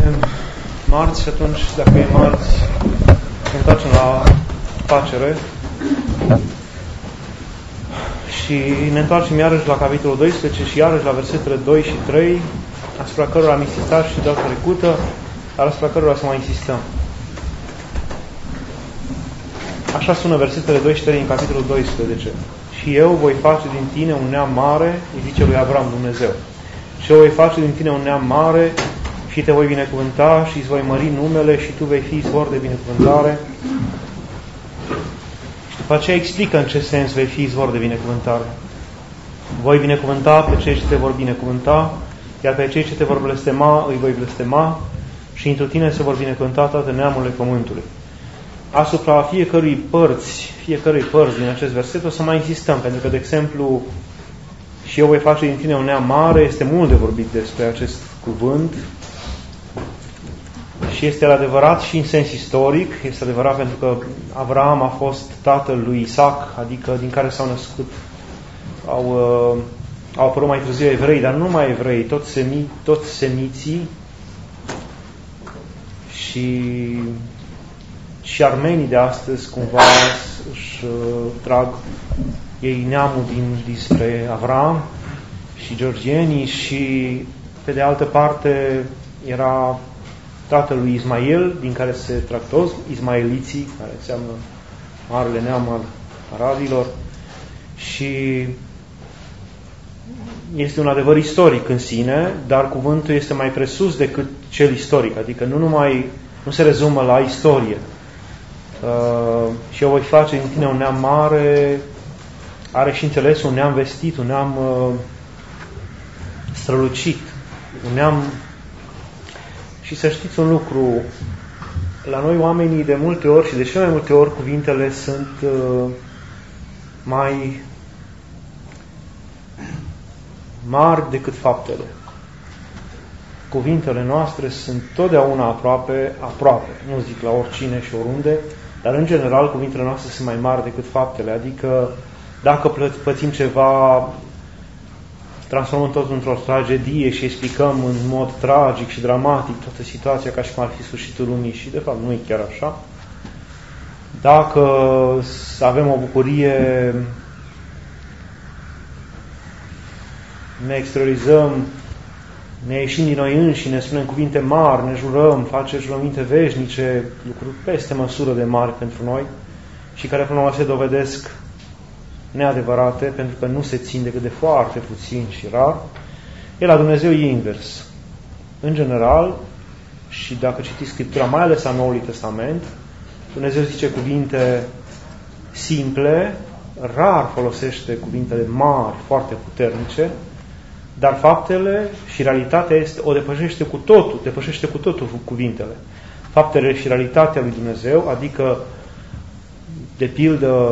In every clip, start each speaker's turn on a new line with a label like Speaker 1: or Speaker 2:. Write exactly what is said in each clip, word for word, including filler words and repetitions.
Speaker 1: marți și atunci, dacă e marți, ne întoarcem la facere și ne întoarcem iarăși la capitolul doisprezece și iarăși la versetele doi și trei, asupra cărora am insistat și data trecută, dar asupra cărora să mai insistăm. Așa sună versetele doi și trei în capitolul doisprezece. Și eu voi face din tine un neam mare, îi zice lui Avram Dumnezeu. Și eu voi face din tine un neam mare și te voi binecuvânta și îți voi mări numele și tu vei fi izvor de binecuvântare. Și după aceea explică în ce sens vei fi izvor de binecuvântare. Voi binecuvânta pe cei ce te vor binecuvânta, iar pe cei ce te vor blestema îi voi blestema și întru tine se vor binecuvânta toate neamurile pământului. Asupra fiecărui părți, fiecărui părți din acest verset o să mai insistăm, pentru că, de exemplu, și eu voi face din tine un neam mare, este mult de vorbit despre acest cuvânt și este adevărat și în sens istoric, este adevărat pentru că Avram a fost tatăl lui Isaac, adică din care s-au născut, au, uh, au apărut mai târziu evrei, dar nu numai evrei, toți, semi, toți semiții și... și armenii de astăzi cumva își uh, trag ei neamul din, dinspre Avram și georgienii și pe de altă parte era tatăl lui Ismail, din care se trag toți ismaeliții, care înseamnă marele neam al arabilor, și este un adevăr istoric în sine, dar cuvântul este mai presus decât cel istoric, adică nu numai nu se rezumă la istorie. Uh, și eu voi face din tine un neam mare, are și înțeles un neam vestit, un neam uh, strălucit, un neam... Și să știți un lucru, la noi oamenii de multe ori și de cele mai multe ori cuvintele sunt uh, mai mari decât faptele. Cuvintele noastre sunt totdeauna aproape, aproape, nu zic la oricine și oriunde, dar în general cuvintele noastre sunt mai mari decât faptele, adică dacă pățim ceva, transformăm totul într-o tragedie și explicăm în mod tragic și dramatic toată situația ca și cum ar fi sfârșitul lumii și de fapt nu e chiar așa. Dacă avem o bucurie, ne exteriorizăm, ne ieșim din noi înși, ne spunem cuvinte mari, ne jurăm, facem jurăminte veșnice, lucruri peste măsură de mari pentru noi și care până la urmă se dovedesc neadevărate, pentru că nu se țin decât de foarte puțin și rar. E la Dumnezeu e invers. În general, și dacă citiți Scriptura, mai ales a Noului Testament, Dumnezeu zice cuvinte simple, rar folosește cuvintele mari, foarte puternice, dar faptele și realitatea este, o depășește cu totul, depășește cu totul cuvintele. Faptele și realitatea lui Dumnezeu, adică, de pildă,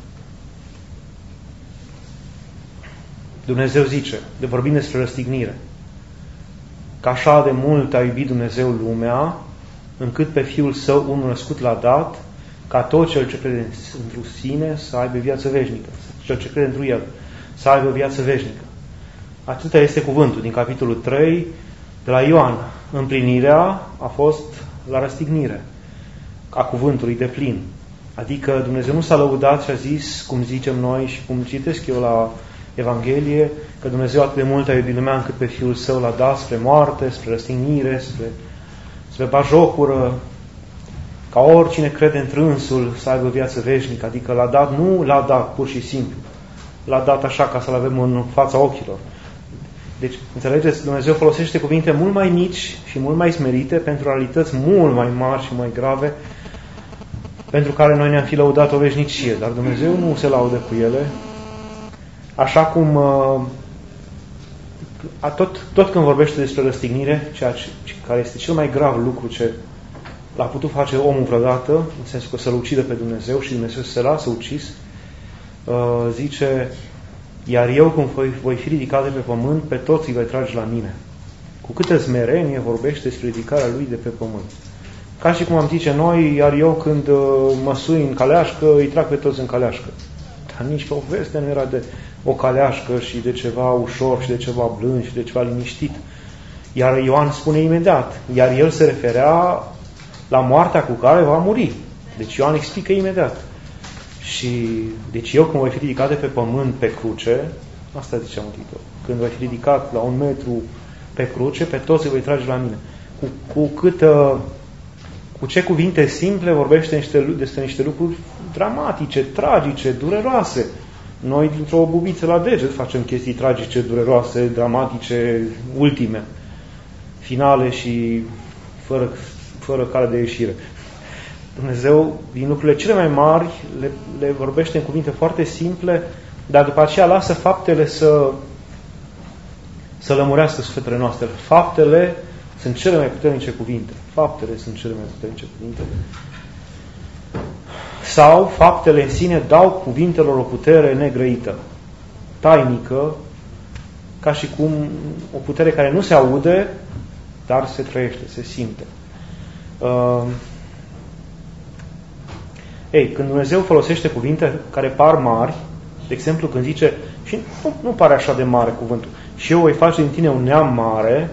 Speaker 1: Dumnezeu zice, de vorbind despre răstignire, că așa de mult a iubit Dumnezeu lumea, încât pe Fiul Său unul născut l-a dat, ca tot cel ce crede într sine să aibă viață veșnică, cel ce crede într El să aibă viață veșnică. Atâta este cuvântul din capitolul trei de la Ioan. Împlinirea a fost la răstignire a cuvântului de plin. Adică Dumnezeu nu s-a lăudat și a zis, cum zicem noi și cum citesc eu la Evanghelie, că Dumnezeu atât de mult a iubit lumea încât pe Fiul Său l-a dat spre moarte, spre răstignire, spre, spre bajocură, ca oricine crede într-însul să aibă viață veșnică. Adică l-a dat, nu l-a dat pur și simplu, l-a dat așa ca să-l avem în fața ochilor. Deci, înțelegeți, Dumnezeu folosește cuvinte mult mai mici și mult mai smerite pentru realități mult mai mari și mai grave, pentru care noi ne-am fi lăudat o veșnicie, dar Dumnezeu nu se laudă cu ele. Așa cum uh, tot, tot când vorbește despre răstignire, ceea ce, care este cel mai grav lucru ce l-a putut face omul vreodată, în sensul că să-L ucidă pe Dumnezeu și Dumnezeu să se lasă ucis, uh, zice: iar eu, cum voi, voi fi ridicat de pe pământ, pe toți îi voi trage la mine. Cu câtă smerenie vorbește despre ridicarea lui de pe pământ. Ca și cum am zice noi, iar eu când uh, mă sui în caleașcă, îi trag pe toți în caleașcă. Dar nici povestea nu era de o caleașcă și de ceva ușor și de ceva blând și de ceva liniștit. Iar Ioan spune imediat, iar el se referea la moartea cu care va muri. Deci Ioan explică imediat. Și deci eu când voi fi ridicat de pe pământ pe cruce, asta zicea Mântuitorul, când voi fi ridicat la un metru pe cruce, pe toți îi voi trage la mine. Cu, cu cât, cu ce cuvinte simple vorbește niște, despre niște lucruri dramatice, tragice, dureroase. Noi dintr-o bubiță la deget facem chestii tragice, dureroase, dramatice, ultime, finale și fără, fără cale de ieșire. Dumnezeu, din lucrurile cele mai mari, le, le vorbește în cuvinte foarte simple, dar după aceea lasă faptele să, să lămurească sufletele noastre. Faptele sunt cele mai puternice cuvinte. Faptele sunt cele mai puternice cuvinte. Sau faptele în sine dau cuvintelor o putere negrăită, tainică, ca și cum o putere care nu se aude, dar se trăiește, se simte. Uh, Ei, când Dumnezeu folosește cuvinte care par mari, de exemplu când zice, și nu, nu pare așa de mare cuvântul, și eu voi face din tine un neam mare,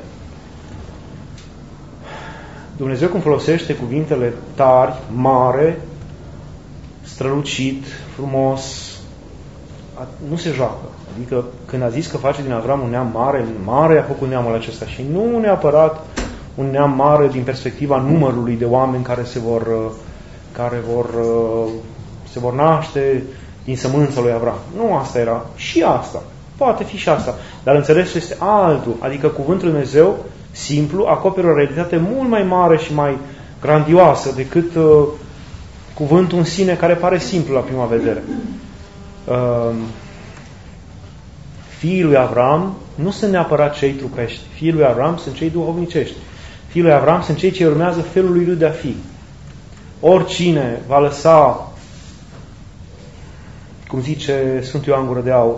Speaker 1: Dumnezeu când folosește cuvintele tari, mare, strălucit, frumos, nu se joacă. Adică când a zis că face din Avram un neam mare, mare a făcut neamul acesta și nu neapărat un neam mare din perspectiva numărului de oameni care se vor care vor, se vor naște din sămânța lui Avram. Nu asta era. Și asta. Poate fi și asta. Dar înțelesul este altul. Adică cuvântul Dumnezeu, simplu, acoperă o realitate mult mai mare și mai grandioasă decât uh, cuvântul în sine care pare simplu la prima vedere. Uh, fiii lui Avram nu sunt neapărat cei trupești. Fiii lui Avram sunt cei duhovnicești. Fiii lui Avram sunt cei ce urmează felul lui de a fi. Oricine va lăsa, cum zice Sfântul Ioan Gură de Aur,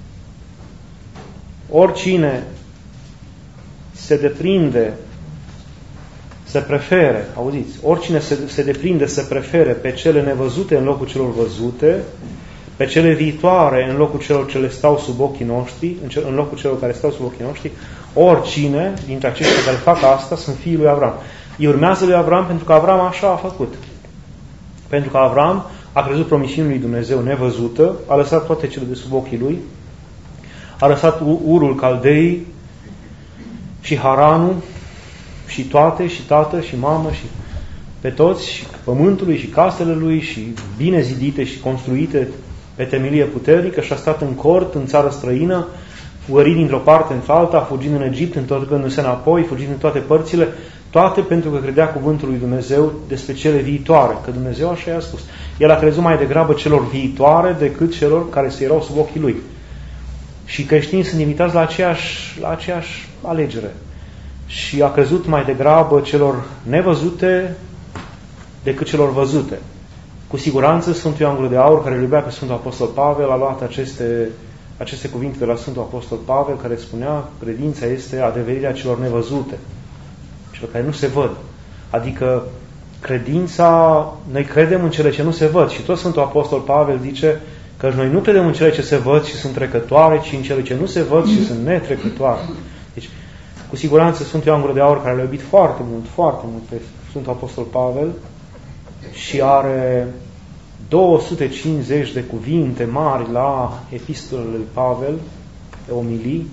Speaker 1: oricine se deprinde să prefere, auziți, oricine se, se deprinde să prefere pe cele nevăzute în locul celor văzute, pe cele viitoare în locul celor ce le stau sub ochii noștri, în, cel, în locul celor care stau sub ochii noștri, oricine dintre aceștia care fac asta sunt fiii lui Avram. Îi urmează lui Avram pentru că Avram așa a făcut. Pentru că Avram a crezut promisiunii lui Dumnezeu nevăzută, a lăsat toate cele de sub ochii lui, a lăsat Urul Caldei și Haranul și toate, și tată, și mamă, și pe toți, și pământului, și casele lui, și bine zidite și construite pe temelie puternică, și a stat în cort, în țară străină, fugărit dintr-o parte într-alta, fugind în Egipt, întorcându-se înapoi, fugind în toate părțile, toate pentru că credea cuvântul lui Dumnezeu despre cele viitoare, că Dumnezeu așa i-a spus. El a crezut mai degrabă celor viitoare decât celor care se erau sub ochii lui. Și creștinii sunt invitați la aceeași, la aceeași alegere. Și a crezut mai degrabă celor nevăzute decât celor văzute. Cu siguranță Sfântul Ioan Gură de Aur, care îl iubea pe Sfântul Apostol Pavel, a luat aceste, aceste cuvinte de la Sfântul Apostol Pavel, care spunea, credința este adeverirea celor nevăzute, celor care nu se văd. Adică credința, noi credem în cele ce nu se văd. Și tot Sfântul Apostol Pavel zice că noi nu credem în cele ce se văd și sunt trecătoare, ci în cele ce nu se văd și sunt netrecătoare. Deci, cu siguranță Sfântul Ioan Gură de Aur, care l-a iubit foarte mult, foarte mult pe Sfântul Apostol Pavel, și are două sute cincizeci de cuvinte mari la epistolele lui Pavel, de omilii,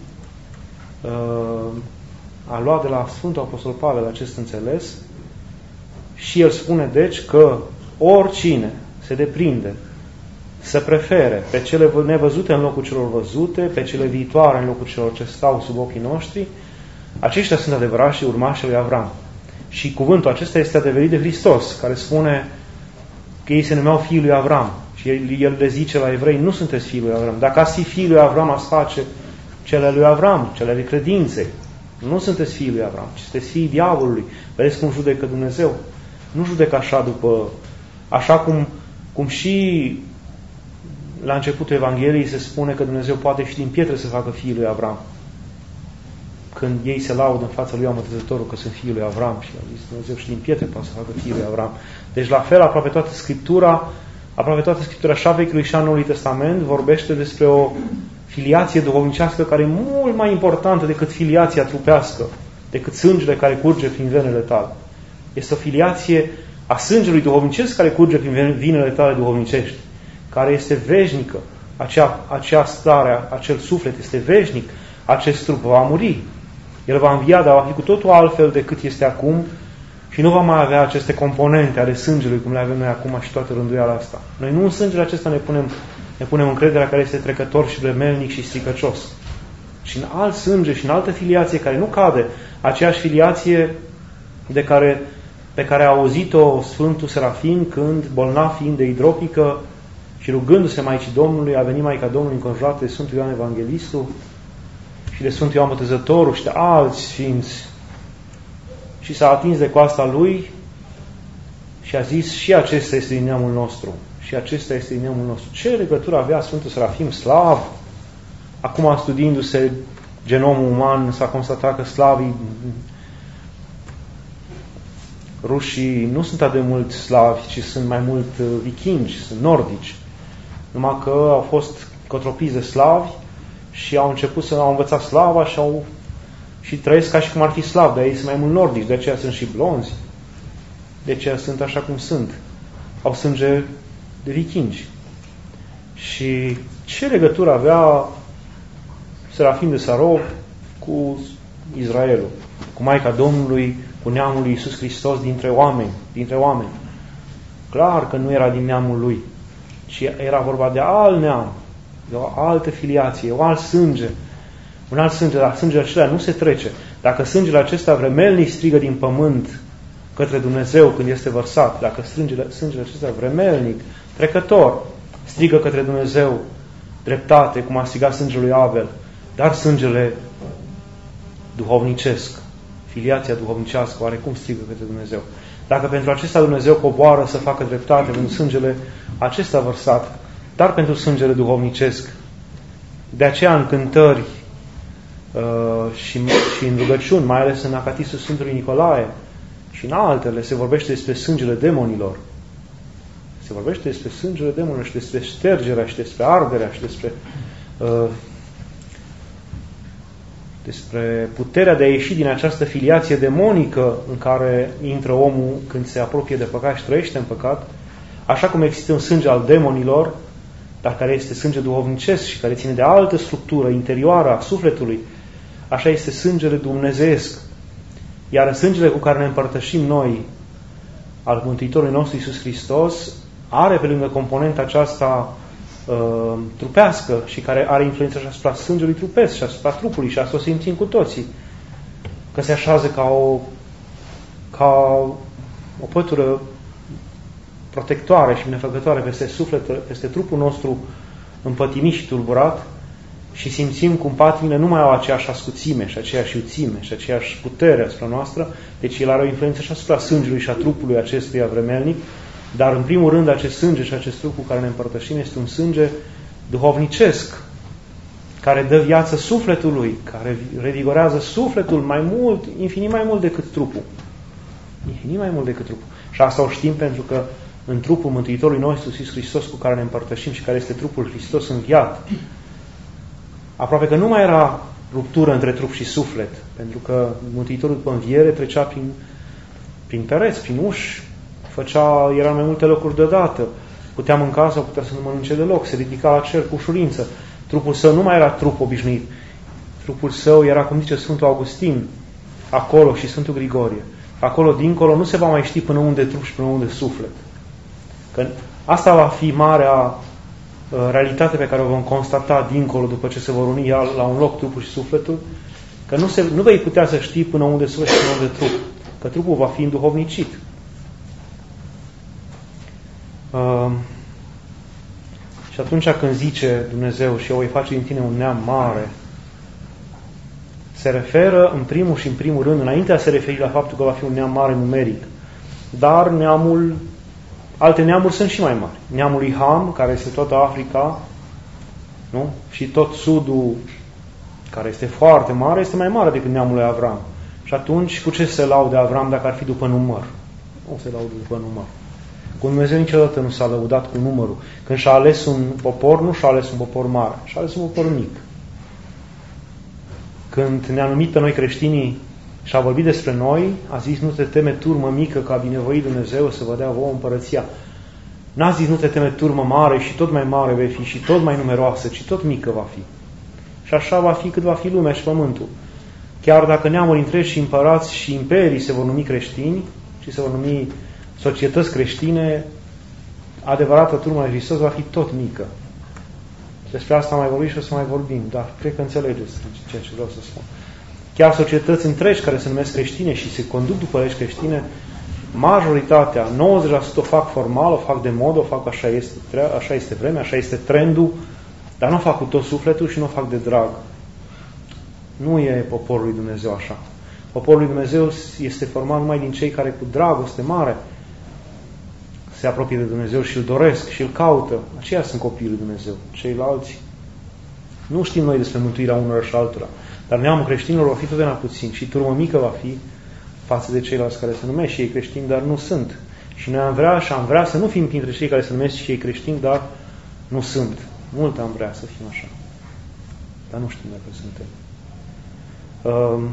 Speaker 1: a luat de la Sfântul Apostol Pavel acest înțeles și el spune deci că oricine se deprinde să prefere pe cele nevăzute în locul celor văzute, pe cele viitoare în locul celor ce stau sub ochii noștri, aceștia sunt adevărați și urmașii lui Avram. Și cuvântul acesta este adeverit de Hristos, care spune că ei se numeau fiii lui Avram. Și el, el le zice la evrei, nu sunteți fiii lui Avram. Dacă ați fi fiii lui Avram, ați face cele lui Avram, cele ale credinței. Nu sunteți fiii lui Avram, ci sunteți fiii diavolului. Vedeți cum judecă Dumnezeu? Nu judecă așa după... Așa cum, cum și la începutul Evangheliei se spune că Dumnezeu poate și din pietre să facă fiii lui Avram. Când ei se laudă în fața lui Amătăzătorul că sunt fiii lui Avram și a zis Dumnezeu și din pietre poate să facă fiii lui Avram. Deci la fel aproape toată Scriptura, aproape toată Scriptura și a Vechiului și a Noului Testament vorbește despre o filiație duhovnicească care e mult mai importantă decât filiația trupească decât sângele care curge prin venele tale. Este o filiație a sângelui duhovnicesc care curge prin venele tale duhovnicești, care este veșnică. Acea, acea stare, acel suflet este veșnic, acest trup va muri. El va învia, dar va fi cu totul altfel decât este acum și nu va mai avea aceste componente ale sângelui, cum le avem noi acum și toată rânduiala asta. Noi nu în sângele acesta ne punem, ne punem încrederea care este trecător și vremelnic și stricăcios, ci în alt sânge și în altă filiație care nu cade, aceeași filiație de care, pe care a auzit-o Sfântul Serafim când, bolnav fiind de hidropică și rugându-se Maicii Domnului, a venit Maica Domnului înconjurată de Sfântul Ioan Evanghelistul și de Sfântul Ioan Botezătorul și de alți sfinți. Și s-a atins de coasta lui și a zis: și acesta este din neamul nostru. Și acesta este din neamul nostru. Ce legătură avea Sfântul Serafim slav? Acum, studiindu-se genomul uman, s-a constatat că slavii, rușii, nu sunt atât de mult slavi, ci sunt mai mult vikingi, sunt nordici. Numai că au fost cotropiți de slavi și au început să au învățat slava și, au, și trăiesc ca și cum ar fi slavi, dar ei sunt mai mult nordici, de aceea sunt și blonzi, de aceea sunt așa cum sunt. Au sânge de vikingi. Și ce legătură avea Serafim de Sarov cu Israelul, cu Maica Domnului, cu neamul lui Iisus Hristos dintre oameni, dintre oameni? Clar că nu era din neamul lui, ci era vorba de alt neam, de o altă filiație, un alt sânge, un alt sânge, dar sângele acela nu se trece. Dacă sângele acesta vremelnic strigă din pământ către Dumnezeu când este vărsat, dacă sângele, sângele acesta vremelnic, trecător, strigă către Dumnezeu dreptate, cum a strigat sângele lui Abel, dar sângele duhovnicesc, filiația duhovnicească, oarecum strigă către Dumnezeu. Dacă pentru acesta Dumnezeu coboară să facă dreptate pentru sângele acesta vărsat, dar pentru sângele duhovnicesc, de aceea în cântări uh, și, și în rugăciuni, mai ales în Acatistul Sfântului Nicolae și în altele, se vorbește despre sângele demonilor. Se vorbește despre sângele demonilor și despre ștergerea și despre arderea și despre uh, despre puterea de a ieși din această filiație demonică în care intră omul când se apropie de păcat și trăiește în păcat, așa cum există un sânge al demonilor, dar care este sânge duhovnicesc și care ține de altă structură interioară a sufletului, așa este sângele dumnezeiesc. Iar sângele cu care ne împărtășim noi, al Mântuitorului nostru Iisus Hristos, are pe lângă componenta aceasta uh, trupească și care are influență și asupra sângelui trupesc și asupra trupului și asta o simțim cu toții. Că se așează ca o, ca o pătură protectoare și binefăcătoare peste suflet, peste trupul nostru împătimit și tulburat și simțim cum patimile nu mai au aceeași ascuțime și aceeași iuțime și aceeași putere asupra noastră, deci el are o influență și asupra sângelui și a trupului acestuia vremelnic, dar în primul rând acest sânge și acest trup cu care ne împărtășim este un sânge duhovnicesc, care dă viață sufletului, care revigorează sufletul mai mult, infinit mai mult decât trupul. Infinit mai mult decât trupul. Și asta o știm pentru că în trupul Mântuitorului nostru Iisus Hristos cu care ne împărtășim și care este trupul Hristos înviat, aproape că nu mai era ruptură între trup și suflet, pentru că Mântuitorul după înviere trecea prin, prin pereți, prin uși, făcea, era în mai multe locuri deodată, putea mânca sau putea să nu mănânce deloc, se ridica la cer cu ușurință. Trupul său nu mai era trup obișnuit. Trupul său era, cum zice Sfântul Augustin, acolo și Sfântul Grigorie. Acolo, dincolo, nu se va mai ști până unde trup și până unde suflet. Că asta va fi marea uh, realitate pe care o vom constata dincolo, după ce se vor uni la un loc trupul și sufletul, că nu, se, nu vei putea să știi până unde suflet și până unde trup, că trupul va fi înduhovnicit. Uh, și atunci când zice Dumnezeu și eu voi face din tine un neam mare, se referă în primul și în primul rând, înainte a se referi la faptul că va fi un neam mare numeric, dar neamul, alte neamuri sunt și mai mari. Neamul lui Ham, care este toată Africa, nu? Și tot sudul, care este foarte mare, este mai mare decât neamul lui Avram. Și atunci, cu ce se laude Avram dacă ar fi după număr? Nu se laudă după număr. Cu Dumnezeu niciodată nu s-a lăudat cu numărul. Când și-a ales un popor, nu și-a ales un popor mare, și-a ales un popor mic. Când ne-a numit pe noi creștinii Și a vorbit despre noi, a zis, nu te teme, turmă mică, că a binevoit Dumnezeu să vă dea vouă împărăția. N-a zis, nu te teme, turmă mare și tot mai mare vei fi și tot mai numeroasă, ci tot mică va fi. Și așa va fi cât va fi lumea și pământul. Chiar dacă neamuri întregi și împărați și imperii se vor numi creștini și se vor numi societăți creștine, adevărata turmă de Hristos va fi tot mică. Despre asta am mai vorbit și o să mai vorbim, dar cred că înțelegeți ceea ce vreau să spun. Chiar societăți întregi care se numesc creștine și se conduc după legi creștine, majoritatea, nouăzeci la sută o fac formal, o fac de mod, o fac așa este, așa este vremea, așa este trendul, dar nu o fac cu tot sufletul și nu o fac de drag. Nu e poporul lui Dumnezeu așa. Poporul lui Dumnezeu este format numai din cei care cu dragoste mare se apropie de Dumnezeu și îl doresc și îl caută. Aceia sunt copiii lui Dumnezeu. Ceilalți nu știm noi despre mântuirea unor și altora, dar neamul creștinilor va fi totdeauna puțin și turmă mică va fi față de ceilalți care se numesc și ei creștini, dar nu sunt. Și noi am vrea și am vrea să nu fim printre cei care se numesc și ei creștini, dar nu sunt. Mult am vrea să fim așa. Dar nu știm dacă suntem. Um,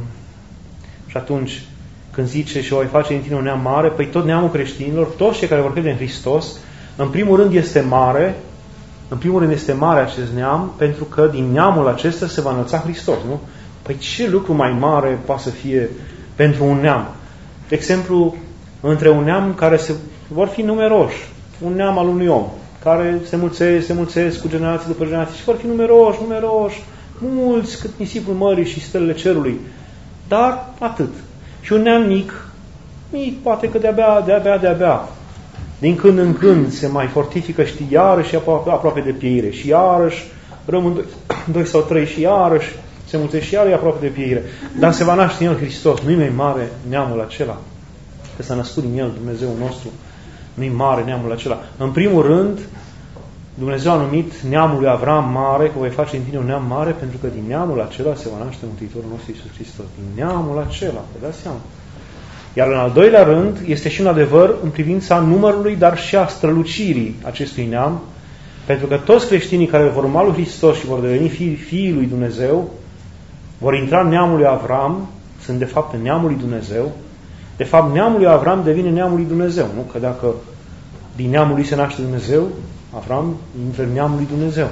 Speaker 1: și atunci, când zice și o voi face din tine un neam mare, păi tot neamul creștinilor, toți cei care vor crede în Hristos, în primul rând este mare, în primul rând este mare acest neam, pentru că din neamul acesta se va înălța Hristos, nu? Păi ce lucru mai mare poate să fie pentru un neam? De exemplu, între un neam care se, vor fi numeroși, un neam al unui om, care se mulțesc, se mulțesc cu generații după generații și vor fi numeroși, numeroși, mulți cât nisipul mării și stelele cerului. Dar atât. Și un neam mic, mic, poate că de-abia, de-abia, de-abia, din când în când se mai fortifică, știi, iarăși aproape, aproape de pieire și iarăși rămân doi, doi sau trei și iarăși se mulțește și iarăși aproape de pieire. Dar se va naște în el Hristos. Nu-i mai mare neamul acela. Că s-a născut din el Dumnezeu nostru. Nu-i mare neamul acela. În primul rând, Dumnezeu a numit neamul lui Avram mare, că voi face din tine un neam mare, pentru că din neamul acela se va naște Mântuitorul nostru Iisus Hristos. Din neamul acela, vă dați seama. Iar în al doilea rând, este și un adevăr în privința numărului, dar și a strălucirii acestui neam, pentru că toți creștinii care vor urma lui Hristos și vor deveni fii, fiii lui Dumnezeu, vor intra în neamul lui Avram, sunt de fapt în neamul lui Dumnezeu. De fapt, neamul lui Avram devine neamul lui Dumnezeu, nu? Că dacă din neamul lui se naște Dumnezeu, Avram intră în neamul lui Dumnezeu.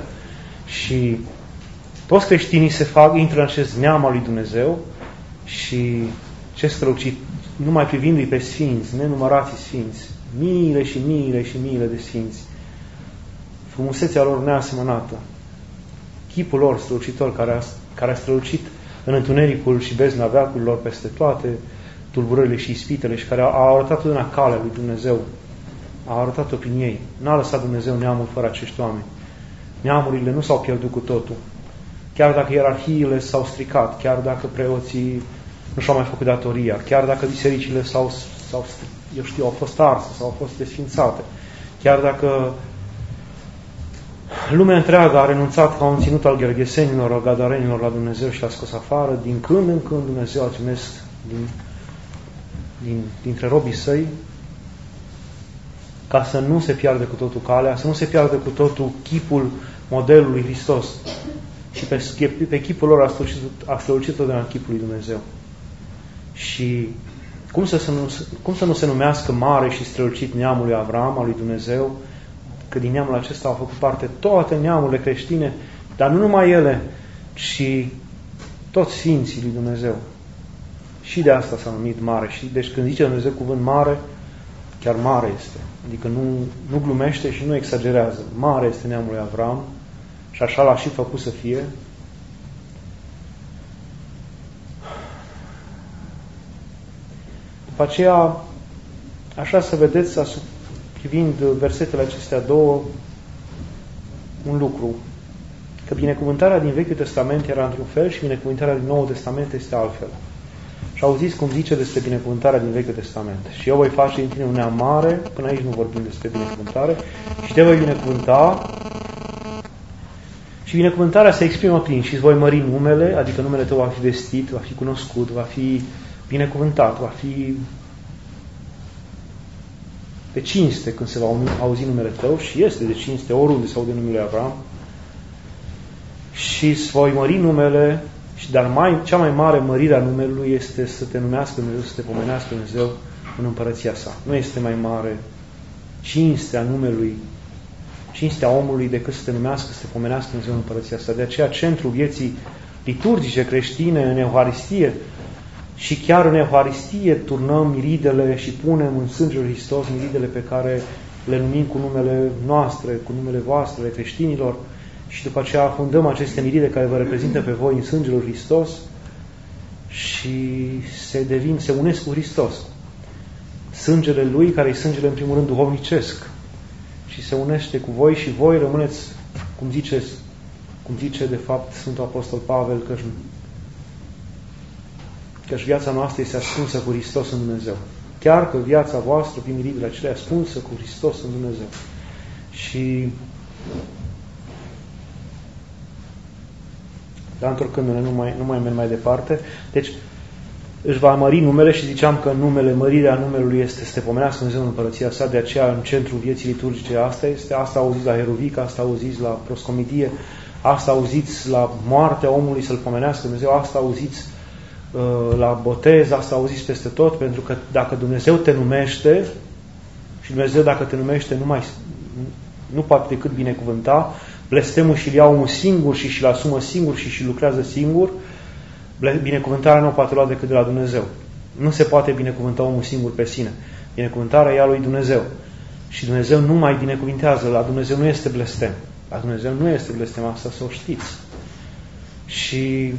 Speaker 1: Și toți creștinii se fac, intră în acest neam al lui Dumnezeu și ce strălucit, numai privindu-i pe sfinți, nenumărații sfinți, miile și miile și miile de sfinți, frumusețea lor neasemănată, chipul lor strălucitor care a, care a strălucit în întunericul și bezna veacurilor peste toate tulburările și ispitele și care a, a arătat totdeauna calea lui Dumnezeu, a arătat-o prin ei. N-a lăsat Dumnezeu neamul fără acești oameni. Neamurile nu s-au pierdut cu totul. Chiar dacă ierarhiile s-au stricat, chiar dacă preoții nu și-au mai făcut datoria, chiar dacă bisericile s-au, s-au, eu știu, au fost arse sau au fost desfințate, chiar dacă lumea întreagă a renunțat ca un ținut al gherghesenilor, al gadarenilor la Dumnezeu și l-a scos afară, din când în când Dumnezeu a trimis din, din, dintre robii săi ca să nu se piardă cu totul calea, să nu se piardă cu totul chipul modelului Hristos. Și pe, pe chipul lor a strălucit, a strălucit totdeauna chipul lui Dumnezeu. Și cum să, să nu, cum să nu se numească mare și strălucit neamul lui Avram, al lui Dumnezeu, că din neamul acesta au făcut parte toate neamurile creștine, dar nu numai ele, ci toți sfinții lui Dumnezeu. Și de asta s-a numit mare. Și deci când zice Dumnezeu cuvânt mare, chiar mare este. Adică nu, nu glumește și nu exagerează. Mare este neamul lui Avram și așa l-a și făcut să fie. După aceea, așa să vedeți, privind versetele acestea două, un lucru. Că binecuvântarea din Vechiul Testament era într-un fel și binecuvântarea din Noul Testament este altfel. Și auziți cum zice despre binecuvântarea din Vechiul Testament. Și eu voi face din tine un neam mare, până aici nu vorbim despre binecuvântare, și te voi binecuvânta. Și binecuvântarea se exprimă prin și îți voi mări numele, adică numele tău va fi vestit, va fi cunoscut, va fi binecuvântat, va fi de cinste când se va auzi numele tău și este de cinste oriunde se aude numele Avram. Și îți voi mări numele Și dar mai, cea mai mare mărire a numelui este să te numească Dumnezeu, să te pomenească Dumnezeu în împărăția sa. Nu este mai mare cinstea numelui, cinstea omului decât să te numească, să te pomenească Dumnezeu în împărăția sa. De aceea centrul vieții liturgice creștine în Euharistie și chiar în Euharistie turnăm miridele și punem în sângele lui Hristos miridele pe care le numim cu numele noastre, cu numele voastre, ale creștinilor, și după aceea fundăm aceste miride care vă reprezintă pe voi în sângele lui Hristos și se devin, se unesc cu Hristos. Sângele Lui, care e sângele în primul rând duhovnicesc, și se unește cu voi și voi rămâneți, cum zice, cum zice de fapt Sfântul Apostol Pavel, că căci viața noastră este ascunsă cu Hristos în Dumnezeu. Chiar că viața voastră, prin miridele acelea, ascunsă cu Hristos în Dumnezeu. Și dar întorcându-ne, nu mai, nu mai merg mai departe. Deci, își va mări numele și ziceam că numele, mărirea numelui este să te pomenească Dumnezeu în împărăția sa, de aceea în centrul vieții liturgice asta este, asta auziți la Heruvic, asta auziți la proscomidie, asta auziți la moartea omului să-L pomenească Dumnezeu, asta auziți uh, la botez, asta auziți peste tot, pentru că dacă Dumnezeu te numește, și Dumnezeu dacă te numește nu, mai, nu poate decât binecuvânta, blestemul și-l ia omul singur și și-l asumă singur și și lucrează singur, binecuvântarea nu o poate lua decât de la Dumnezeu. Nu se poate binecuvânta omul singur pe sine. Binecuvântarea e a lui Dumnezeu. Și Dumnezeu nu mai binecuvintează. La Dumnezeu nu este blestem. La Dumnezeu nu este blestem, asta să o știți. Și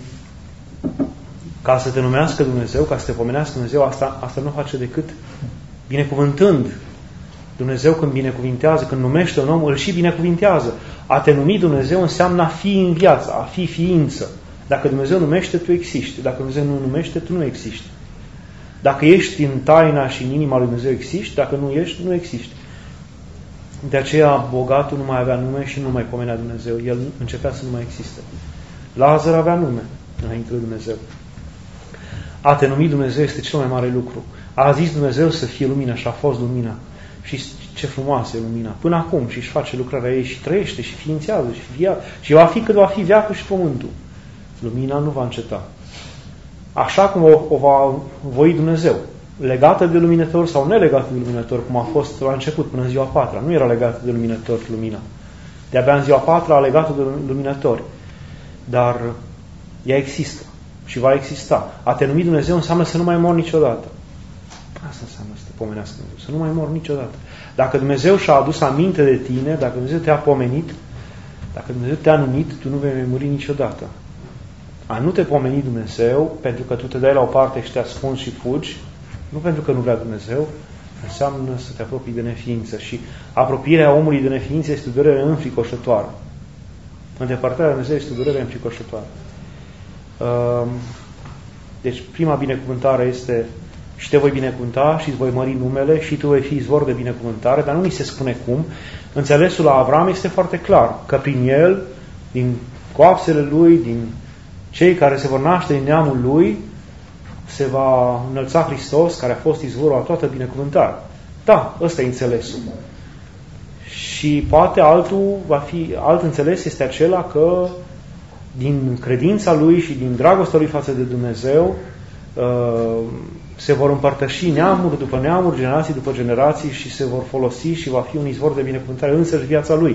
Speaker 1: ca să te numească Dumnezeu, ca să te pomenească Dumnezeu, asta, asta nu face decât binecuvântând. Dumnezeu când binecuvintează, când numește un om, îl și binecuvintează. A te numi Dumnezeu înseamnă a fi în viață, a fi ființă. Dacă Dumnezeu numește, tu existi. Dacă Dumnezeu nu numește, tu nu existi. Dacă ești în taina și în inima lui Dumnezeu, existi. Dacă nu ești, nu existi. De aceea bogatul nu mai avea nume și nu mai pomenea Dumnezeu. El începea să nu mai existe. Lazar avea nume înainte lui Dumnezeu. A te numi Dumnezeu este cel mai mare lucru. A zis Dumnezeu să fie lumina și a fost lumina. Și ce frumoasă e lumina. Până acum și își face lucrarea ei și trăiește și ființează și via, și va fi cât va fi veacul și pământul. Lumina nu va înceta. Așa cum o, o va voi Dumnezeu. Legată de luminător sau nelegată de luminător, cum a fost la început, până în ziua a patra. Nu era legată de luminător lumina. De-abia în ziua a patra a legată de luminători. Dar ea există și va exista. A te numi Dumnezeu înseamnă să nu mai mor niciodată. Asta înseamnă să te pomenească Dumnezeu. Să nu mai mor niciodată. Dacă Dumnezeu și-a adus aminte de tine, dacă Dumnezeu te-a pomenit, dacă Dumnezeu te-a numit, tu nu vei mai muri niciodată. A nu te pomeni Dumnezeu, pentru că tu te dai la o parte și te ascunzi și fugi, nu pentru că nu vrea Dumnezeu, înseamnă să te apropii de neființă. Și apropierea omului de neființă este o durere înfricoșătoare. Îndepărtarea de Dumnezeu este o durere înfricoșătoare. Deci prima binecuvântare este și te voi binecuvânta și îți voi mări numele și tu vei fi izvor de binecuvântare, dar nu ni se spune cum. Înțelesul la Avram este foarte clar, că prin el, din coapsele lui, din cei care se vor naște din neamul lui, se va înălța Hristos, care a fost izvorul a toată binecuvântarea. Da, ăsta e înțelesul. Și poate altul va fi, alt înțeles este acela că din credința lui și din dragostea lui față de Dumnezeu se vor împărtăși neamuri după neamuri, generații după generații și se vor folosi și va fi un izvor de binecuvântare însăși viața lui.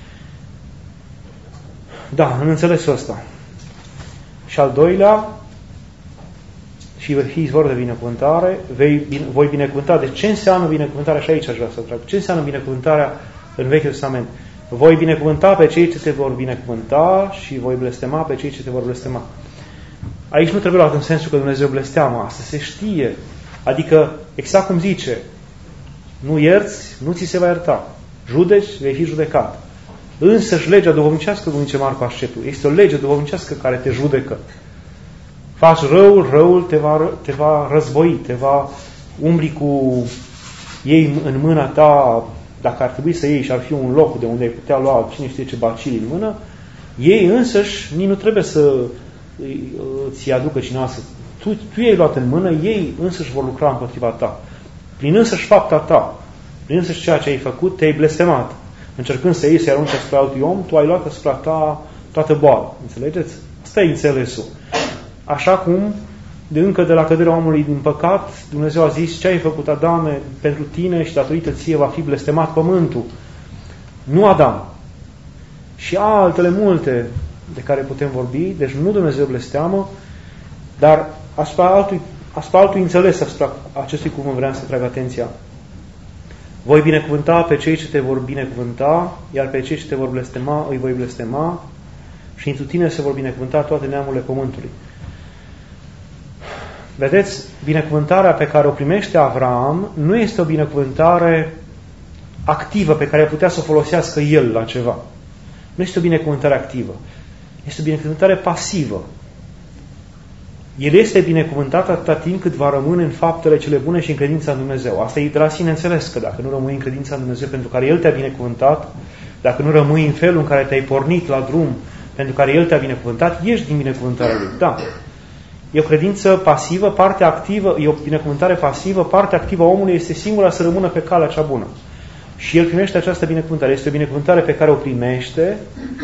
Speaker 1: Da, în înțelesul ăsta. Și al doilea, și vei fi izvor de binecuvântare, vei, bine, voi binecuvânta. Deci ce înseamnă binecuvântarea? Și aici aș vrea să trag. Ce înseamnă binecuvântarea în Vechiul Testament? Voi binecuvânta pe cei ce te vor binecuvânta și voi blestema pe cei ce te vor blestema. Aici nu trebuie luat în sensul că Dumnezeu blesteamă. Asta se știe. Adică, exact cum zice, nu ierți, nu ți se va ierta. Judeci, vei fi judecat. Însăși legea duhovnicească, cum zice Marcu Ascetu, este o lege duhovnicească care te judecă. Faci răul, răul te va, te va război, te va umbli cu ei în mâna ta, dacă ar trebui să iei și ar fi un loc de unde ai putea lua cine știe ce bacili în mână, ei însăși nici nu trebuie să ți aducă cineva să... Tu, tu i-ai luat în mână, ei însăși vor lucra împotriva ta. Prin însăși fapta ta, prin însăși ceea ce ai făcut, te-ai blestemat. Încercând să iei, să-i arunci asupra altui om, tu ai luat asupra ta toată boala. Înțelegeți? Asta e înțelesul. Așa cum, de încă de la căderea omului din păcat, Dumnezeu a zis: ce ai făcut, Adame, pentru tine și datorită ție va fi blestemat pământul. Nu Adam. Și altele multe de care putem vorbi, deci nu Dumnezeu blesteamă, dar asupra altui, asupra altui înțeles, asupra acestui cuvânt vreau să trag atenția. Voi binecuvânta pe cei ce te vor binecuvânta, iar pe cei ce te vor blestema, îi voi blestema, și întru tine se vor binecuvânta toate neamurile pământului. Vedeți, binecuvântarea pe care o primește Avram nu este o binecuvântare activă pe care putea să o folosească el la ceva. Nu este o binecuvântare activă. Este o binecuvântare pasivă. El este binecuvântat atâta timp cât va rămâne în faptele cele bune și în credința în Dumnezeu. Asta e de la sine înțeles, că dacă nu rămâi în credința în Dumnezeu pentru care El te-a binecuvântat, dacă nu rămâi în felul în care te-ai pornit la drum pentru care El te-a binecuvântat, ești din binecuvântarea Lui. Da. E o credință pasivă, partea activă, e o binecuvântare pasivă, partea activă a omului este singura să rămână pe calea cea bună. Și el primește această binecuvântare. Este o binecuvântare pe care o primește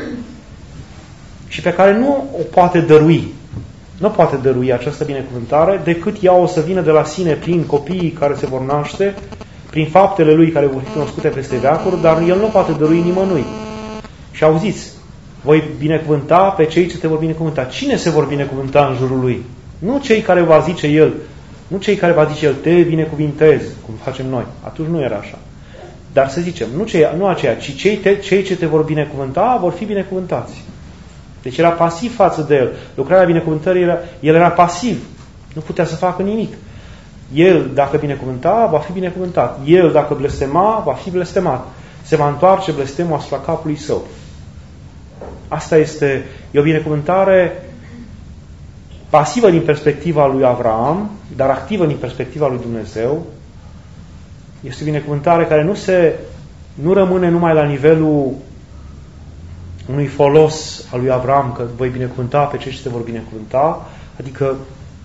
Speaker 1: și pe care nu o poate dărui. Nu poate dărui această binecuvântare decât ea o să vină de la sine prin copiii care se vor naște, prin faptele lui care vor fi cunoscute peste veacuri, dar el nu poate dărui nimănui. Și auziți, voi binecuvânta pe cei ce te vor binecuvânta. Cine se vor binecuvânta în jurul lui? Nu cei care va zice el, nu cei care va zice el, te binecuvintez, cum facem noi. Atunci nu era așa. Dar să zicem, nu, cei, nu aceia, ci cei, te, cei ce te vor binecuvânta vor fi binecuvântați. Deci era pasiv față de el. Lucrarea binecuvântării era, el era pasiv. Nu putea să facă nimic. El, dacă binecuvânta, va fi binecuvântat. El, dacă blestema, va fi blestemat. Se va întoarce blestemul asupra capului său. Asta este, e o binecuvântare pasivă din perspectiva lui Avram, dar activă din perspectiva lui Dumnezeu. Este o binecuvântare care nu se, nu rămâne numai la nivelul unui folos al lui Avram, că voi binecuvânta pe cei ce te vor binecuvânta, adică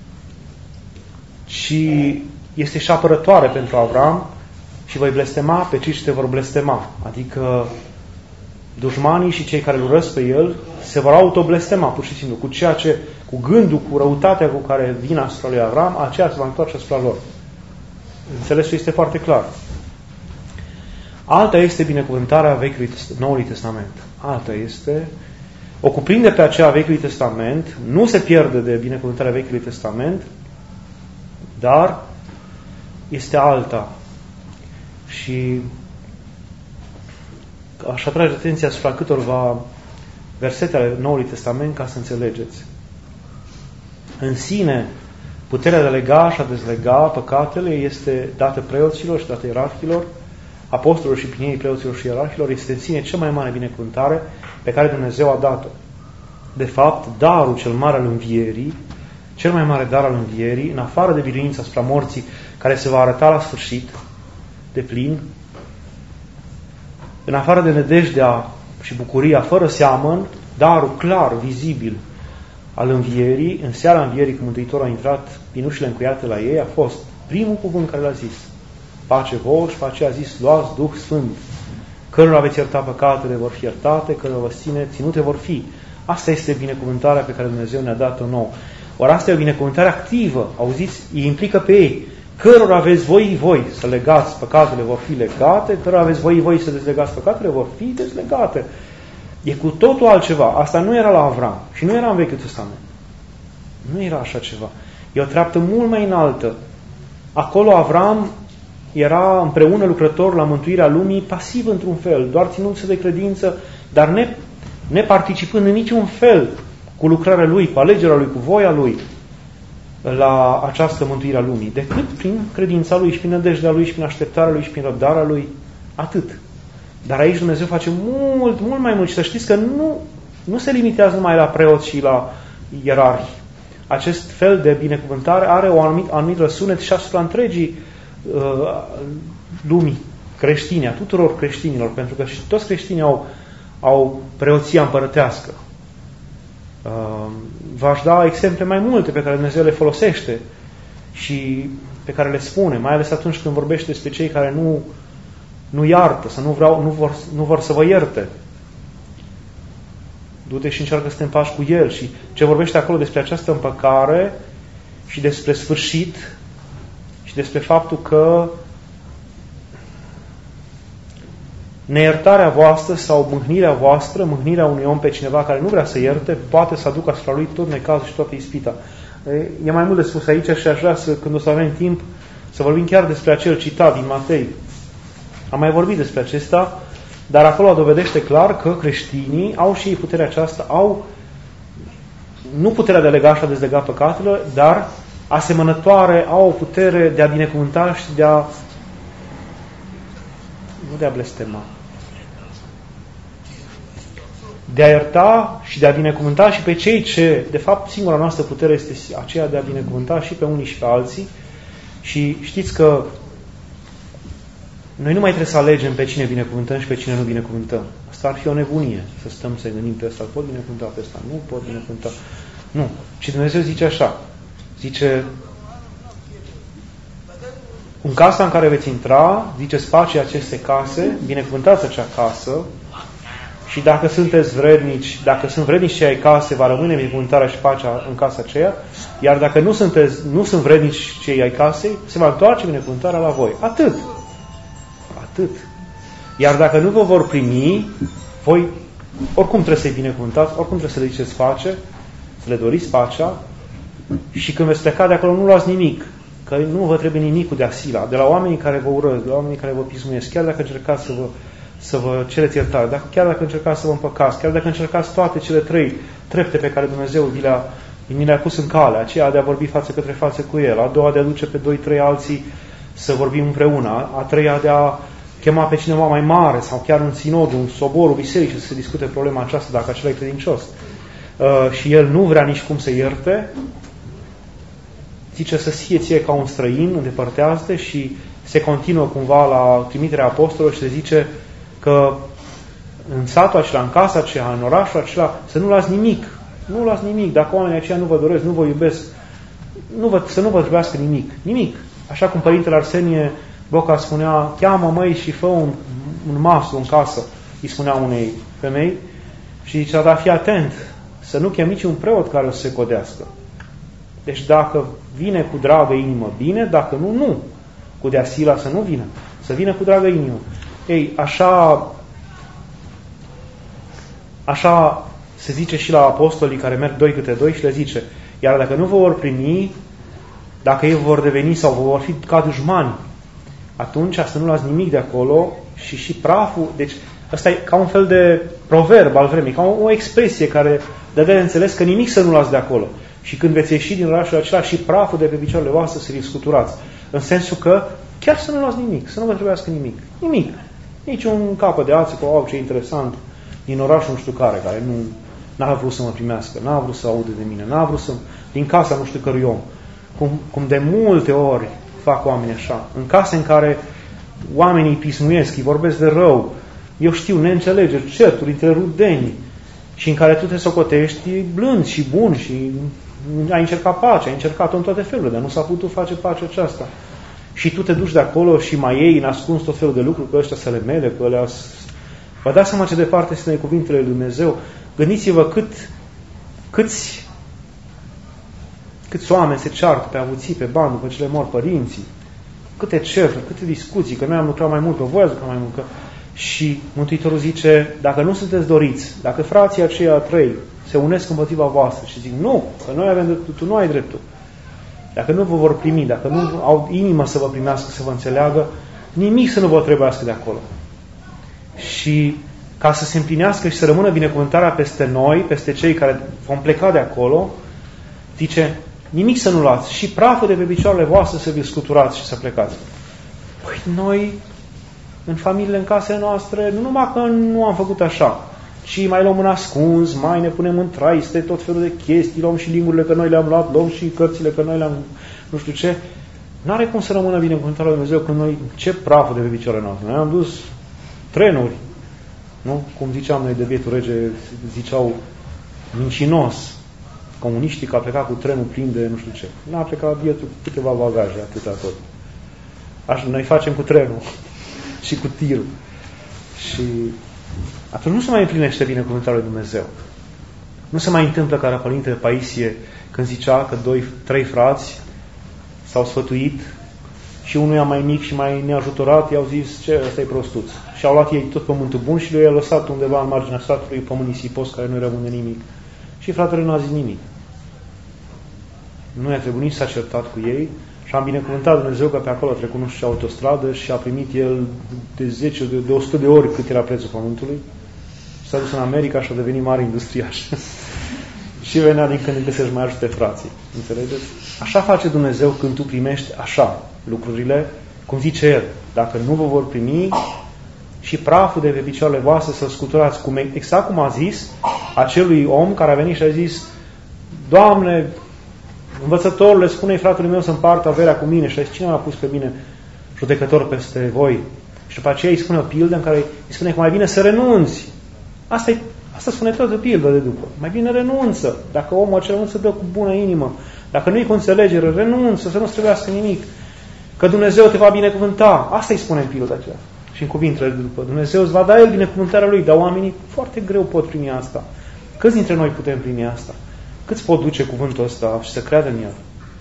Speaker 1: și este și apărătoare pentru Avram și voi blestema pe cei ce te vor blestema. Adică dușmanii și cei care îl urăsc pe el se vor autoblestema, pur și simplu, cu ceea ce, cu gândul, cu răutatea cu care vine asupra lui Avram, aceea se va întoarce asupra lor. Înțelesul este foarte clar. Alta este binecuvântarea Vechiului Noului Testament. Alta este, o cuprinde pe aceea Vechiului Testament, nu se pierde de binecuvântarea Vechiului Testament, dar este alta. Și aș atrage atenția asupra câtorva versete ale Noului Testament ca să înțelegeți. În sine, puterea de a lega și a dezlega păcatele este dată preoților și dată ierarhilor, apostolilor și prin ei preoților și ierarhilor, este în sine cea mai mare binecuvântare pe care Dumnezeu a dat-o. De fapt, darul cel mare al învierii, cel mai mare dar al învierii, în afară de biruința asupra morții, care se va arăta la sfârșit, de plin, în afară de nădejdea și bucuria fără seamăn, darul clar, vizibil al învierii, în seara învierii, când Mântuitorul a intrat prin ușile încuiate la ei, a fost primul cuvânt care l-a zis: pace vouă, și pe aceea a zis: luați Duh Sfânt. Cărora aveți iertat păcatele vor fi iertate, cărora vă ține, ținute vor fi. Asta este binecuvântarea pe care Dumnezeu ne-a dat-o nouă. Ori asta e o binecuvântare activă. Auziți? Îi implică pe ei. Cărora aveți voi, voi să legați păcatele vor fi legate, cărora aveți voi, voi să dezlegați păcatele vor fi dezlegate. E cu totul altceva. Asta nu era la Avram și nu era în Vechiul Testament. Nu era așa ceva. E o treaptă mult mai înaltă. Acolo Avram era împreună lucrător la mântuirea lumii, pasiv într-un fel, doar ținându-se de credință, dar ne, ne participând în niciun fel cu lucrarea lui, cu alegerea lui, cu voia lui la această mântuire a lumii, decât prin credința lui și prin nădejdea lui și prin așteptarea lui și prin răbdarea lui. Atât. Dar aici Dumnezeu face mult, mult mai mult și să știți că nu, nu se limitează numai la preoți și la ierarhi. Acest fel de binecuvântare are o anumit, anumit răsunet și asupra întregii uh, lumii creștine, a tuturor creștinilor, pentru că și toți creștinii au, au preoția împărătească. Uh, v-aș da exemple mai multe pe care Dumnezeu le folosește și pe care le spune, mai ales atunci când vorbește despre cei care nu, nu iartă, să nu, vreau, nu, vor, nu vor să vă ierte. Du-te și încearcă să te împaci cu El. Și ce vorbește acolo despre această împăcare și despre sfârșit și despre faptul că neiertarea voastră sau mâhnirea voastră, mâhnirea unui om pe cineva care nu vrea să ierte, poate să aducă asupra lui tot necazul și toată ispita. E mai mult de spus aici și aș vrea să, când o să avem timp, să vorbim chiar despre acel citat din Matei. Am mai vorbit despre acesta, dar acolo dovedește clar că creștinii au și ei puterea aceasta, au nu puterea de a lega și a dezlega păcatele, dar asemănătoare au o putere de a binecuvânta și de a nu de a blestema, de a ierta și de a binecuvânta și pe cei ce, de fapt, singura noastră putere este aceea de a binecuvânta și pe unii și pe alții. Și știți că noi nu mai trebuie să alegem pe cine binecuvântăm și pe cine nu binecuvântăm. Asta ar fi o nebunie, să stăm să gândim pe ăsta, pot binecuvânta pe ăsta, nu pot binecuvânta. Nu. Și Dumnezeu zice așa, zice, în casa în care veți intra, ziceți pacea aceste case, binecuvântați acea casă și dacă sunteți vrednici, dacă sunt vrednici cei ai case, va rămâne binecuvântarea și pacea în casa aceea, iar dacă nu, sunteți, nu sunt vrednici cei ai casei, se va întoarce binecuvântarea la voi. Atât. Atât. Iar dacă nu vă vor primi, voi oricum trebuie să-i binecuvântați, oricum trebuie să le ziceți pace, să le doriți pacea și când veți pleca de acolo nu luați nimic, că nu vă trebuie nimicul de asila, de la oamenii care vă urăsc, de la oamenii care vă pismuiesc, chiar dacă încercați să vă, să vă cereți iertare, dacă, chiar dacă încercați să vă împăcați, chiar dacă încercați toate cele trei trepte pe care Dumnezeu vi le-a, vi le-a pus în cale, aceea de a vorbi față către față cu El, a doua de a duce pe doi, trei alții să vorbim împreună, a treia de a chema pe cineva mai mare sau chiar un sinod, un sobor, o biserică să se discute problema aceasta dacă acela e credincios. Uh, și el nu vrea nici cum să ierte, zice să fie ție ca un străin, îndepărtează-te și se continuă cumva la trimiterea apostolilor și se zice că în satul acela, în casa aceea, în orașul acela, să nu luați nimic. Nu luați nimic. Dacă oamenii aceia nu vă doresc, nu vă iubesc, nu vă, să nu vă trebuiască nimic. Nimic. Așa cum Părintele Arsenie Boca spunea, cheamă măi și fă un, un maslu în casă, îi spunea unei femei și zicea, dar fii atent, să nu chem nici un preot care o să se codească. Deci dacă vine cu dragă inimă, bine, dacă nu, nu. Cu deasila să nu vină, să vină cu dragă inimă. Ei, așa, așa se zice și la apostolii care merg doi câte doi și le zice, iar dacă nu vă vor primi, dacă ei vor deveni sau vă vor fi ca dușmani, atunci să nu luați nimic de acolo și și praful, deci ăsta e ca un fel de proverb al vremii, ca o, o expresie care dă de înțeles că nimic să nu luați de acolo. Și când veți ieși din orașul acela și praful de pe picioarele voastre să vi scuturați. În sensul că chiar să nu luați nimic, să nu vă trebuiască nimic. Nimic. Nici un capăt de ață cu oh, ce interesant din orașul nu știu care, care nu n-a vrut să mă primească, n-a vrut să audă de mine, n-a vrut să... din casa nu știu cărui om. Cum, cum de multe ori fac oamenii așa. În case în care oamenii îi pismuiesc, îi vorbesc de rău, eu știu, neînțelegeri, certuri între rudeni, și în care tu te socotești blând și bun și ai încercat pace, ai încercat-o în toate felurile, dar nu s-a putut face pacea aceasta. Și tu te duci de acolo și mai iei în ascuns tot felul de lucruri, că ăștia să le mele, că alea... Vă dați seama ce departe sunt cuvintele lui Dumnezeu? Gândiți-vă cât, câți, câți oameni se ceartă pe avuții, pe bani, după ce le mor părinții. Câte certuri, câte discuții, că noi am lucrat mai mult, că voi ați lucrat mai mult, că... Și Mântuitorul zice, dacă nu sunteți doriți, dacă frații aceia trei se unesc împotriva voastră și zic, nu, că noi avem dreptul, tu nu ai dreptul. Dacă nu vă vor primi, dacă nu au inimă să vă primească, să vă înțeleagă, nimic să nu vă trebuiască de acolo. Și ca să se împlinească și să rămână binecuvântarea peste noi, peste cei care vom pleca de acolo, zice, nimic să nu luați și praful de pe picioarele voastre să vi-l scuturați și să plecați. Păi noi... în familiile, în casele noastre, nu numai că nu am făcut așa, ci mai luăm în ascuns, mai ne punem în traiste, tot felul de chestii, luăm și lingurile că noi le-am luat, luăm și cărțile că noi le-am, nu știu ce. N-are cum să rămână binecuvântarea lui Dumnezeu când noi, ce praful de pe picioarele noastre. Noi am dus trenuri, nu? Cum ziceam noi de bietul rege, ziceau mincinos, comuniștii că a plecat cu trenul plin de nu știu ce. N-a plecat bietul câteva bagaje, atâta tot. Așa, noi facem cu trenul. Și cu tirul. Și atunci nu se mai împlinește binecuvântarea lui Dumnezeu. Nu se mai întâmplă ca la Părintele Paisie când zicea că doi, trei frați s-au sfătuit și unuia mai mic și mai neajutorat i-au zis, ce, ăsta e prostuț. Și au luat ei tot pământul bun și lui i-a lăsat undeva în marginea satului pământ nisipos care nu rămâne nimic. Și fratele nu a zis nimic. Nu i-a trebuit nici s-a certat cu ei și am binecuvântat Dumnezeu că pe acolo a trecut nu știu ce autostradă și a primit el de zece, de, de o sută de ori cât era prețul pământului. S-a dus în America și a devenit mare industriaș. Și venea din când în când să-și mai ajute frații. Înțelegeți? Așa face Dumnezeu când tu primești așa lucrurile, cum zice El. Dacă nu vă vor primi, și praful de pe picioarele voastre să-l scuturați. Cum, exact cum a zis acelui om care a venit și a zis, Doamne, învățătorule, spune-i fratului meu să împartă averea cu mine. Și a zis, cine m-a pus pe mine judecător peste voi? Și după aceea îi spune o pildă în care îi spune că mai bine să renunți. Asta, e, asta spune toată pildă de după. Mai bine renunță. Dacă omul acela nu se dă cu bună inimă, dacă nu-i cu înțelegere, renunță, să nu-ți trebuiască nimic. Că Dumnezeu te va binecuvânta. Asta îi spune în pilda aceea. Și în cuvintele de după. Dumnezeu îți va da El binecuvântarea Lui, dar oamenii foarte greu pot primi asta. Câți dintre noi putem primi asta? Câți pot duce cuvântul ăsta și să creadă în el?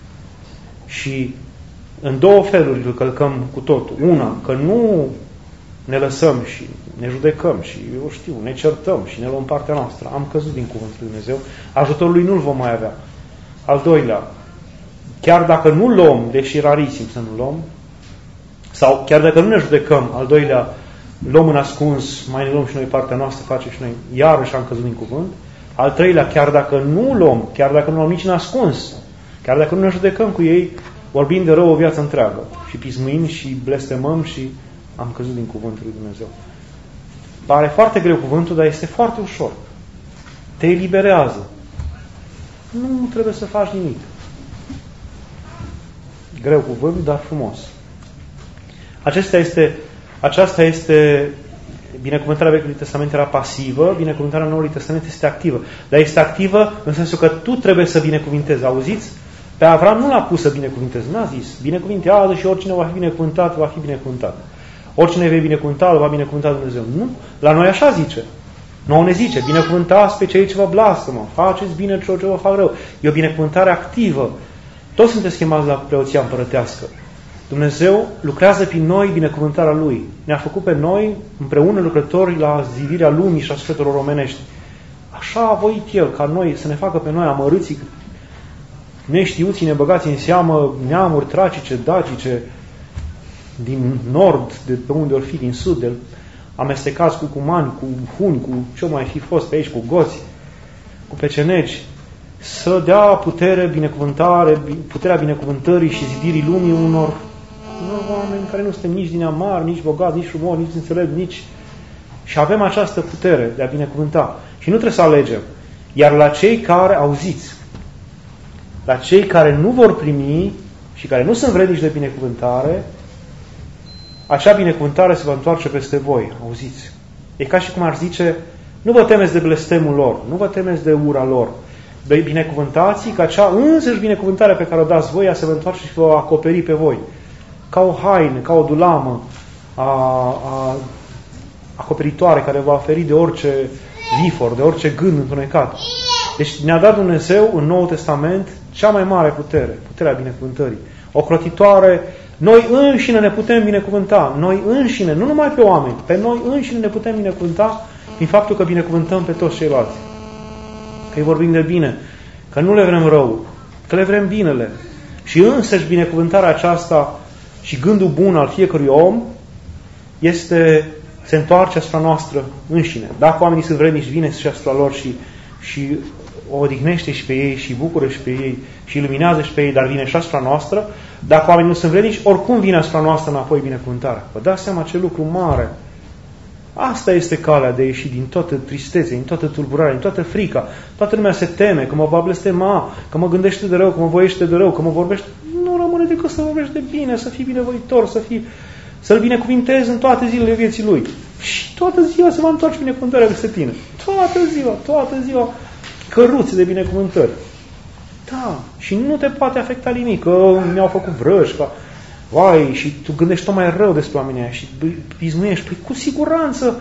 Speaker 1: Și în două feluri îl călcăm cu totul. Una, că nu ne lăsăm și ne judecăm și, eu știu, ne certăm și ne luăm partea noastră. Am căzut din cuvântul lui Dumnezeu. Ajutorul Lui nu-l vom mai avea. Al doilea, chiar dacă nu luăm, deși e rarisim să nu luăm, sau chiar dacă nu ne judecăm, al doilea, luăm în ascuns, mai ne luăm și noi partea noastră, face și noi, iarăși am căzut din cuvânt. Al treilea, chiar dacă nu luăm, chiar dacă nu luăm nici în ascuns, chiar dacă nu ne judecăm cu ei, vorbim de rău o viață întreagă și pismuim și blestemăm și am căzut din cuvântul lui Dumnezeu. Pare foarte greu cuvântul, dar este foarte ușor. Te eliberează. Nu trebuie să faci nimic. Greu cuvânt, dar frumos. Acesta este, aceasta este binecuvântarea Vechiului Testament era pasivă, binecuvântarea Noului Testament este activă. Dar este activă în sensul că tu trebuie să binecuvintezi. Auziți? Pe Avram nu l-a pus să binecuvinteze. N-a zis, binecuvintează și oricine va fi binecuvântat, va fi binecuvântat. Oricine vei binecuvânta, îl va binecuvânta Dumnezeu. Nu. La noi așa zice. Nouă ne zice, binecuvântați pe cei ce vă blastămă, faceți bine celor ce vă fac rău. E o binecuvântare activă. Toți sunteți chemați la preoția împărătească. Dumnezeu lucrează prin noi binecuvântarea Lui. Ne-a făcut pe noi împreună lucrători la zidirea lumii și a sufletelor omenești. Așa a voit El ca noi să ne facă pe noi amărâții, neștiuții, nebăgați în seamă, neamuri tracice, dacice, din nord, de pe unde ori fi, din sud, de, amestecați cu cumani, cu huni, cu ce mai fi fost pe aici, cu goți, cu pecenegi, să dea putere, binecuvântare, puterea binecuvântării și zidirii lumii unor, unor oameni care nu suntem nici din amar, nici bogați, nici frumos, nici înțelepți, nici... Și avem această putere de a binecuvânta. Și nu trebuie să alegem. Iar la cei care, auziți, la cei care nu vor primi și care nu sunt vrednici de binecuvântare, acea binecuvântare se va întoarce peste voi. Auziți? E ca și cum ar zice, nu vă temeți de blestemul lor, nu vă temeți de ura lor. Binecuvântați că acea însăși binecuvântare pe care o dați voi, ea se va întoarce și vă acoperi pe voi. Ca o haină, ca o dulamă a, a, acoperitoare care va oferi de orice vifor, de orice gând întunecat. Deci ne-a dat Dumnezeu în Noul Testament cea mai mare putere, puterea binecuvântării. O crotitoare, noi înșine ne putem binecuvânta, noi înșine, nu numai pe oameni, pe noi înșine ne putem binecuvânta prin faptul că binecuvântăm pe toți ceilalți. Că îi vorbim de bine, că nu le vrem rău, că le vrem binele. Și însăși binecuvântarea aceasta și gândul bun al fiecărui om este, se întoarce asupra noastră înșine. Dacă oamenii sunt vrednici, vine și asupra lor și, și o odihnește și pe ei și bucură și pe ei și iluminează și pe ei, dar vine și asupra noastră. Dacă oamenii nu sunt vrednici, oricum vine asupra noastră înapoi binecuvântarea. Vă dați seama ce lucru mare. Asta este calea de a ieși din toată tristețea, din toată tulburarea, din toată frica. Toată lumea se teme că mă va blestema, că mă gândește de rău, că mă voiește de rău, că mă vorbește. Nu rămâne decât să vorbești de bine, să fii binevoitor, să fii, să-L binecuvintezi în toate zilele vieții Lui. Și toată ziua se va întoarce binecuvântarea peste tine. Toată ziua, toată ziua căruțe de binecuvântări. Da, și nu te poate afecta nimic, că mi-au făcut vrăji, că vai, și tu gândești tot mai rău despre oamenii aia și pismuiești. Păi cu siguranță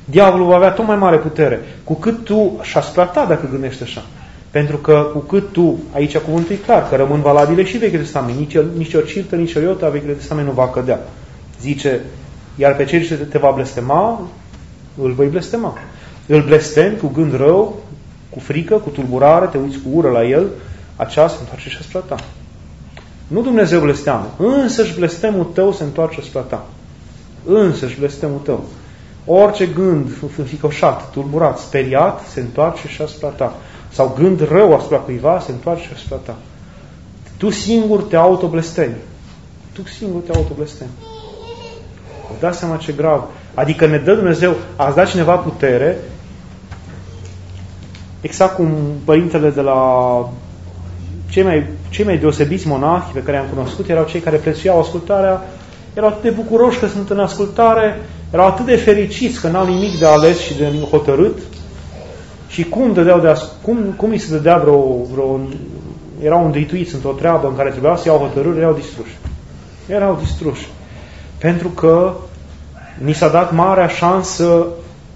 Speaker 1: Diavolul va avea tot mai mare putere. Cu cât tu, și asupra ta dacă gândești așa, pentru că cu cât tu, aici cuvântul e clar, că rămân valabile și Vechiul Testament, nici, nici o cirtă, nici o iotă a Vechiul Testament nu va cădea. Zice, iar pe cel ce te va blestema, îl voi blestema. Îl blestemi cu gând rău, cu frică, cu tulburare, te uiți cu ură la el, aceea se întoarce și asupra ta. Nu Dumnezeu blesteamă, însăși blestemul tău se întoarce asupra ta. Însăși blestemul tău. Orice gând înficoșat, tulburat, speriat, se întoarce și asupra ta. Sau gând rău asupra cuiva, se întoarce și asupra ta. Tu singur te autoblestemi. Tu singur te autoblestemi. Vă dați seama ce grav. Adică ne dă Dumnezeu, ați dat cineva putere, exact cum părintele de la cei mai, cei mai deosebiți monahi pe care i-am cunoscut erau cei care prețuiau ascultarea, erau atât de bucuroși că sunt în ascultare, erau atât de fericiți că n-au nimic de ales și de hotărât. Și cum, dădeau de as- cum, cum îi se dădea vreo, vreo... erau îndrituiți într-o treabă în care trebuia să iau hotărâri, erau distruși. Erau distruși. Pentru că ni s-a dat marea șansă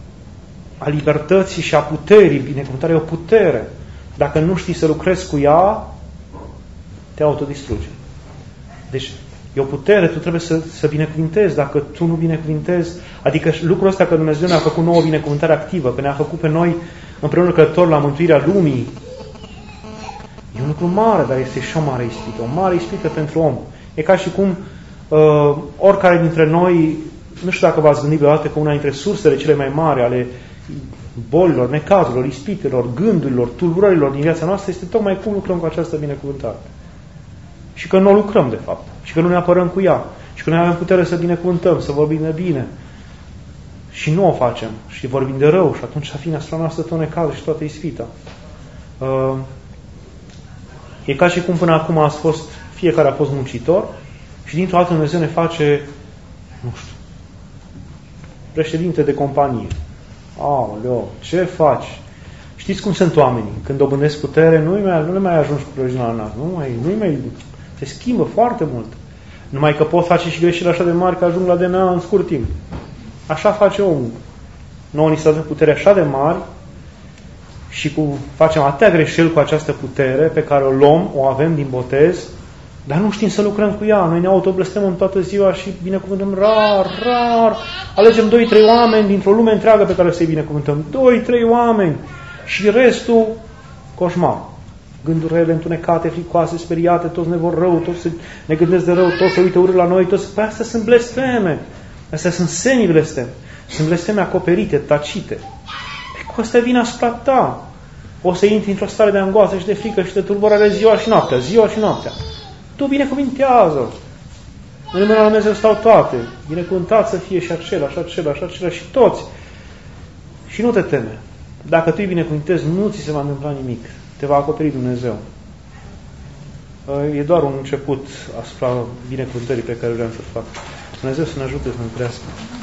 Speaker 1: a libertății și a puterii. Binecuvântarea e o putere. Dacă nu știi să lucrezi cu ea, te autodistruge. Deci, e o putere, tu trebuie să, să binecuvintezi. Dacă tu nu binecuvintezi, adică lucrul ăsta că Dumnezeu ne-a făcut nouă binecuvântare activă, că ne-a făcut pe noi împreună călători la mântuirea lumii, e un lucru mare, dar este și o mare ispită. O mare ispită pentru om. E ca și cum uh, oricare dintre noi, nu știu dacă v-ați gândit vreodată că una dintre sursele cele mai mari ale bolilor, necazurilor, ispitelor, gândurilor, tulburărilor din viața noastră este tocmai cum lucrăm cu această binecuvântare. Și că nu o lucrăm, de fapt. Și că nu ne apărăm cu ea. Și că noi avem putere să binecuvântăm, să vorbim de bine. Și nu o facem. Și vorbim de rău. Și atunci vine asupra noastră tot necazul și toată ispita. Uh, e ca și cum până acum ați fost, fiecare a fost muncitor și dintr-o dată Dumnezeu ne face, nu știu, președinte de companie. Aoleo, ce faci? Știți cum sunt oamenii? Când dobândesc putere, nu mai, nu le mai ajungi cu prăjina la nas. Nu mai, nu mai, se schimbă foarte mult. Numai că pot face și greșeli așa de mari că ajung la D N A în scurt timp. Așa face omul. Nouă ni se dă putere așa de mari și cu, facem atâtea greșeli cu această putere pe care o luăm, o avem din botez, dar nu știm să lucrăm cu ea. Noi ne autoblestemăm toată ziua și binecuvântăm rar, rar. Alegem doi, trei oameni dintr-o lume întreagă pe care să-i binecuvântăm. Doi, trei oameni. Și restul, coșmar. Gânduri rele, întunecate, fricoase, speriate, toți ne vor rău, toți ne gândesc de rău, toți se uită urât la noi, toți... Păi astea sunt blesteme. Astea sunt semi-blesteme. Sunt blesteme acoperite, tacite. Păi cu astea vine asupra ta. O să intri într-o stare de angoasă și de frică și de tulburare ziua și noaptea, ziua și noaptea. Tu binecuvintează. În numele Lui Dumnezeu stau toate. Binecuvântat să fie și acela, și acela, și acela, și toți. Și nu te teme. Dacă tu îi binecuvintezi, nu ți se va întâmpla nimic. Te va acoperi Dumnezeu. E doar un început asupra binecuvântării pe care vreau să fac. Dumnezeu să ne ajute să ne crească.